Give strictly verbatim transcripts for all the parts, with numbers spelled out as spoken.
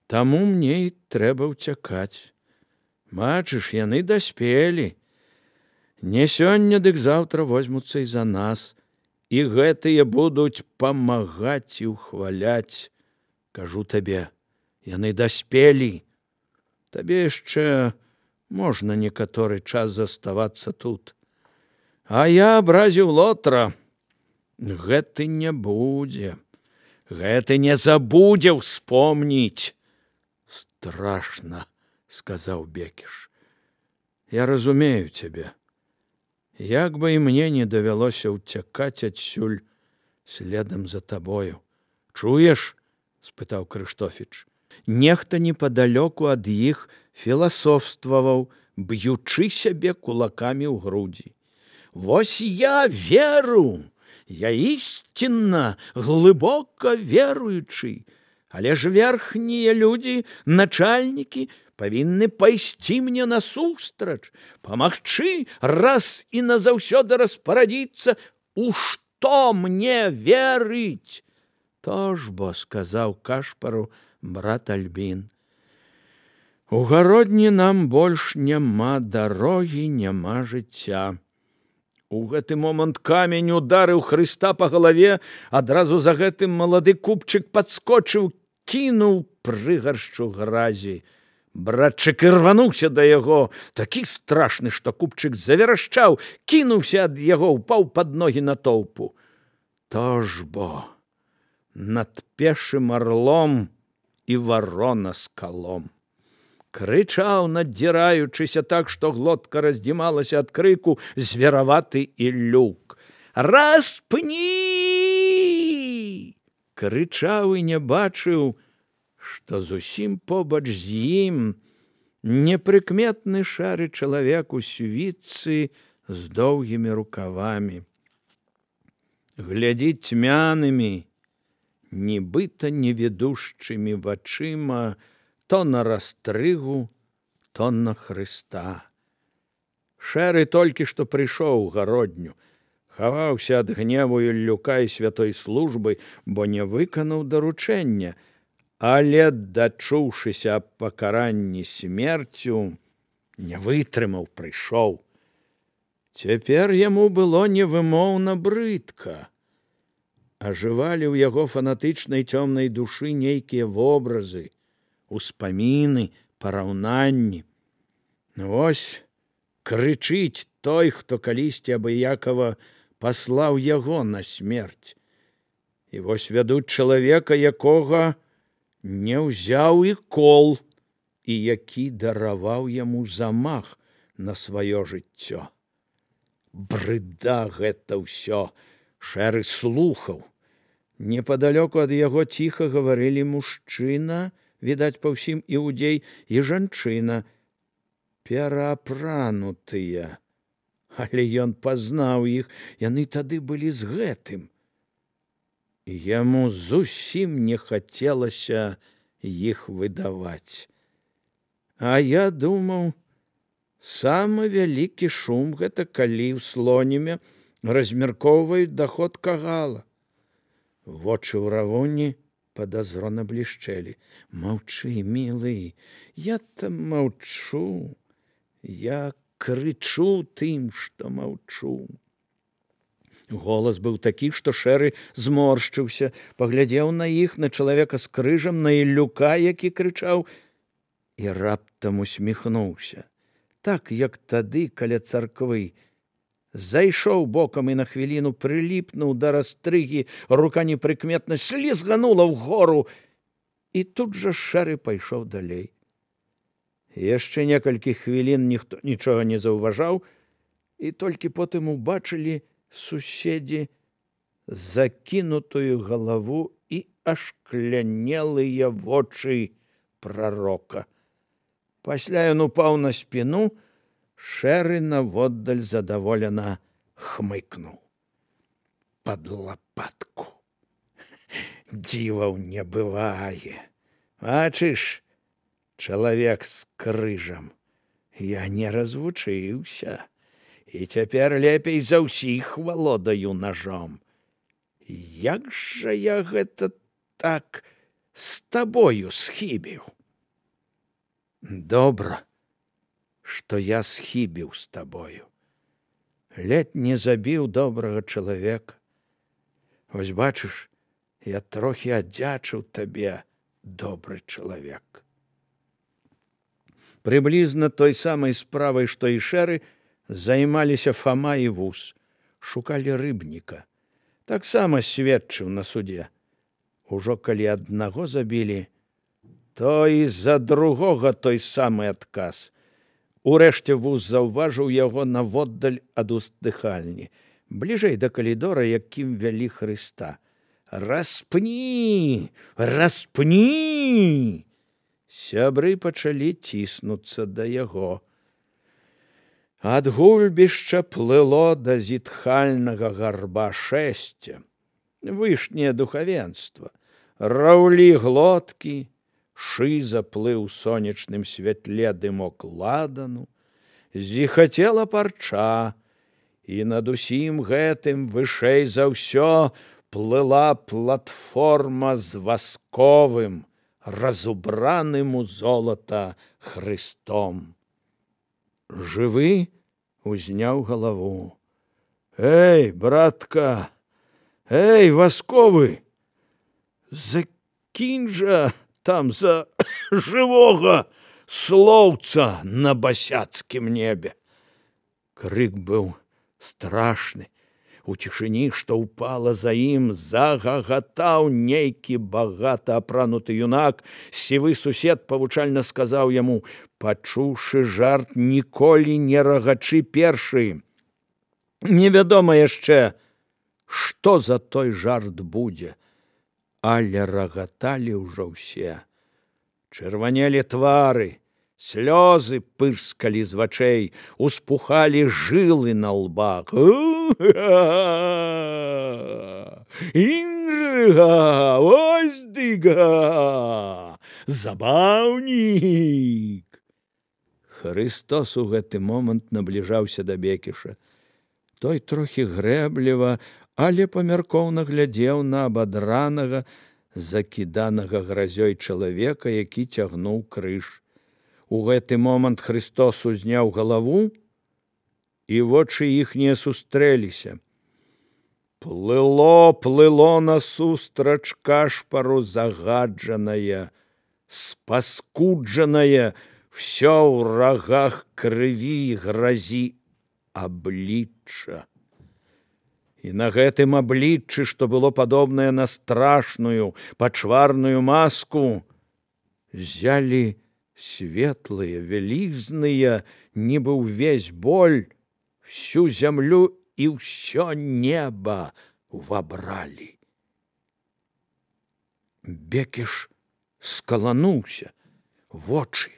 Таму мне і трэба ўцякаць. Бачыш, яны даспелі. Не сёння, дык заўтра возьмуцца і за нас. І гэтыя будуць памагаць і ўхваляць. Кажу табе, яны даспелі. Табе яшчэ можна некаторы час заставацца тут. А я абразіў лотра. Гэты не будзе. Гэты не забудзе ўспомніць. Страшна, сказаў Бекіш. Я разумею цябе. Як бы і мне не давялося ўцякаць адсюль следам за табою. Чуеш? Спытаў Крыштофіч. Нехта непадалёку ад іх філасофстваваў, б'ючы сябе кулакамі ў грудзі. Вось я веру, я ісцінна, глыбока веруючы, але ж верхнія людзі, начальнікі, павінны пайсці мне насустрач, памагчы раз і назаўсёды распарадзіцца, у што мне верыць. То ж бо, сказаў Кашпару брат Альбін, у гародні нам больш няма дарогі, няма жыцця. У гэты момант камень ударыў Хрыста па галаве, адразу за гэтым малады купчык падскочыў, кінуў прыгаршчу гразі. Братчык ірвануўся да яго, такі страшны, што купчык заверашчаў, кінуўся ад яго, упаў пад ногі натоўпу. То ж бо над пешым арлом і варона з калом. Крычаў, надзіраючыся так, што глотка раздзімалася ад крыку, звераваты Іллюк. Распні! Крычаў і не бачыў, што зусім побач з ім непрыкметны шары чалавек у світцы з доўгімі рукавамі. Глядзіць цьмянымі, нібыта невідушчымі вачыма то на растрыгу, то на Хрыста. Шэры толькі што прыйшоў у гародню, хаваўся ад гневу Іллюка і святой службы, бо не выканаў даручэння, але, дачуўшыся аб пакаранні смерцю, не вытрымаў, прыйшоў. Цяпер яму было невымоўна брыдка. Ажывалі ў яго фанатычнай цёмнай душы нейкія вобразы, успаміны, параўнанні. Вось крычыць той, хто калісьці абыякава паслаў яго на смерць. І вось вядуць чалавека, якога не ўзяў і кол, і які дараваў яму замах на сваё жыццё. Брыда гэта ўсё, Шэры слухаў. Непадалёку ад яго ціха гаварылі мужчына, відаць па ўсім іудзей, і жанчына, пераапранутыя. Але ён пазнаў іх, яны тады былі з гэтым. Яму зусім не хацелася іх выдаваць. А я думаў, самы вялікі шум гэта калі ў слоніме размяркоўваюць даход кагала. Вочы ў равуні падазрона блішчэлі. Маўчы, мілы, я там маўчу, я крычу тым, што маўчу. Голас быў такі, што Шэры зморшчыўся, паглядзеў на іх, на чалавека з крыжам, на Іллюка, які крычаў, і раптам усміхнуўся. Так, як тады, каля царквы. Зайшоў бокам і на хвіліну прыліпнуў да растрыгі, рука непрыкметна слізганула ўгору, і тут жа Шэры пайшоў далей. Яшчэ некалькі хвілін ніхто нічога не заўважаў, і толькі потым убачылі суседзі закінутую галаву і ашклянелыя вочы прарока. Пасля ён упаў на спіну, Шэры наводдаль задаволена хмыкнуў. Пад лапатку. Дзіваў не бывае. Бачыш, чалавек з крыжам, я не развучыўся. І цяпер лепей за ўсіх валодаю ножом. Як жа я гэта так з табою схібіў? Добра, што я схібіў з табою. Ледь не забіў добрага чалавека. Вось бачыш, я трохі аддзячыў табе, добры чалавек. Прыблізна той самай справай, што і шэры, займаліся Фама і Вус. Шукалі рыбніка. Таксама сведчыў на судзе. Ужо калі аднаго забілі, то і за другога той самы адказ. Урэшце Вус заўважыў яго наводдаль ад уздыхальні, бліжэй да калідора, якім вялі Хрыста. «Распні! Распні!» Сябры пачалі ціснуцца да яго. Ад гульбішча плыло да зітхальнага гарба шэсця. Вышняе духавенства. Раўлі глоткі, шыза плыў у сонечным святле дымок ладану, зіхацела парча, і над усім гэтым вышэй за ўсё плыла платформа з васковым, разубраным у золата Хрыстом. Жывы узняў галаву. «Эй, братка! Эй, васковы! Закінь жа там за жывога слоўца на басяцкім небе!» Крык быў страшны. У цішыні, што ўпала за ім, загагатаў нейкі багата апрануты юнак. Сівы сусед павучальна сказаў яму: «Пачуўшы жарт, ніколі не рагачы першы. Невядома яшчэ, што за той жарт будзе». Але рагаталі ўжо ўсе. Чырванелі твары, слёзы пырскалі з вачэй, успухалі жылы на лбах. «Інжыга! Ось дыга! Забаўнік!» Хрыстос у гэты момант набліжаўся да Бекіша. Той трохі грэбліва, але памяркоўна глядзеў на абадранага, закіданага гразёй чалавека, які цягнуў крыж. У гэты момант Хрыстос узняў галаву, і вочы іхнія сустрэліся. Плыло, плыло насустрач кашпару загаджанае, спаскуджанае, всё ў рагах крыві і гразі аблічча. І на гэтым абліччы, што было падобнае на страшную пачварную маску, ззялі светлыя, вялізныя, нібы ўвесь боль, всю зямлю і ўсё неба вабралі. Бекіш скалануўся, вочы.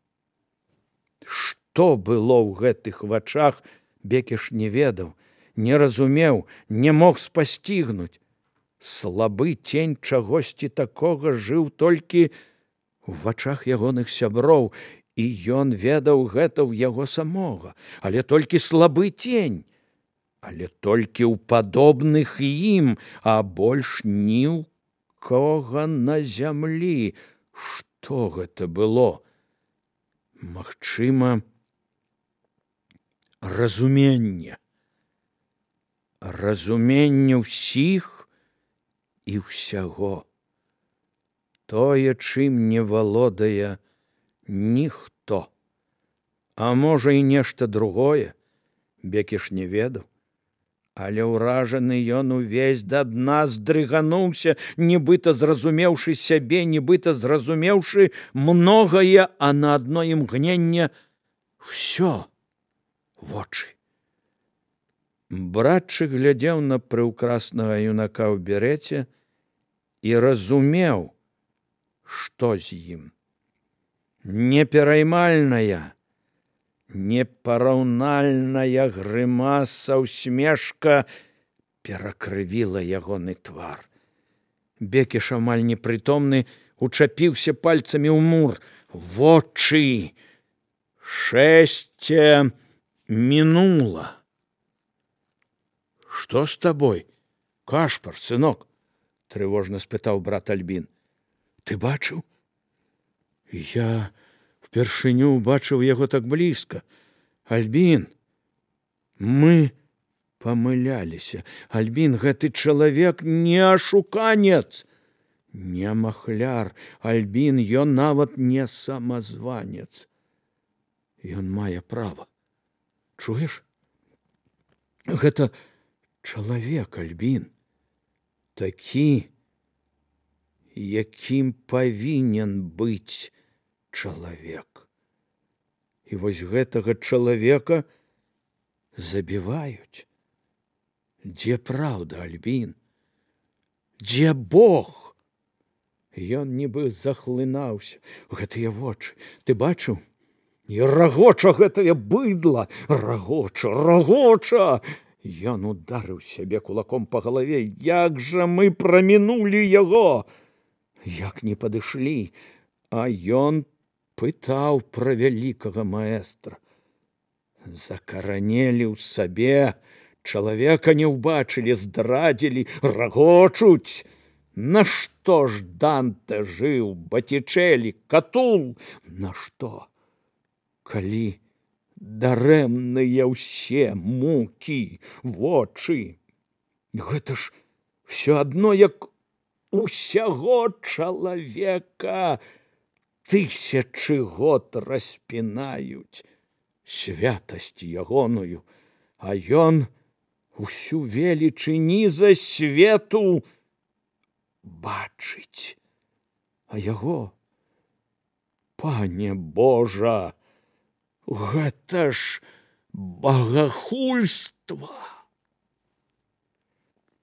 Што было ў гэтых вачах, Бекіш не ведаў, не разумеў, не мог спасцігнуць. Слабы цень чагосьці такога жыў толькі у вачах ягоных сяброў, і ён ведаў гэта ў яго самога, але толькі слабы цень, але толькі ў падобных ім, а больш ні ў кога на зямлі. Што гэта было? Магчыма, разуменне. Разуменне ўсіх і ўсяго. Тое, чым не валодае ніхто. А можа, і нешта другое, Бекіш не ведаў. Але ўражаны ён увесь да дна здрыгануўся, нібыта зразумеўшы сябе, нібыта зразумеўшы многае, а на адно імгненне ўсё вочы. Братчык глядзеў на прыўкраснага юнака ў берэце і разумеў, што з ім. Непераймальная, непараўнальная грымаса усмешка перакрывіла ягоны твар. Бекіш, амаль непрытомны, учапіўся пальцамі ў мур. Вочы! Шэсце мінула. «Што з табой, Кашпар, сынок?» — трывожна спытаў брат Альбін. «Ты бачыў? Я Упершыню убачыў яго так блізка. Альбін, мы памыляліся. Альбін, гэты чалавек не ашуканец, не махляр. Альбін, ён нават не самазванец. Ён мае права. Чуеш? Гэта чалавек, Альбін. Такі, якім павінен быць чалавек. І вось гэтага чалавека забіваюць. Дзе праўда, Альбін? Дзе Бог? Ён нібы захлынаўся. Гэтыя вочы, ты бачыў? І рагоча гэтае быдла, рагоча, рагоча. Ён ударыў сябе кулаком па галаве. Як жа мы прамінулі яго? Як не падышлі? А ён пытаў пра вялікага маэстра. Закаранелі ў сабе, чалавека не ўбачылі, здрадзілі, рагочуць. Нашто ж Данте жыў, Батичелі, Катул? Нашто? Калі дарэмныя ўсе мукі, вочы. Гэта ж все адно, як усяго чалавека тысячы год распінаюць святасць ягоную, а ён усю веліч і ніза свету бачыць. А яго, Пане Божа, гэта ж багахульства.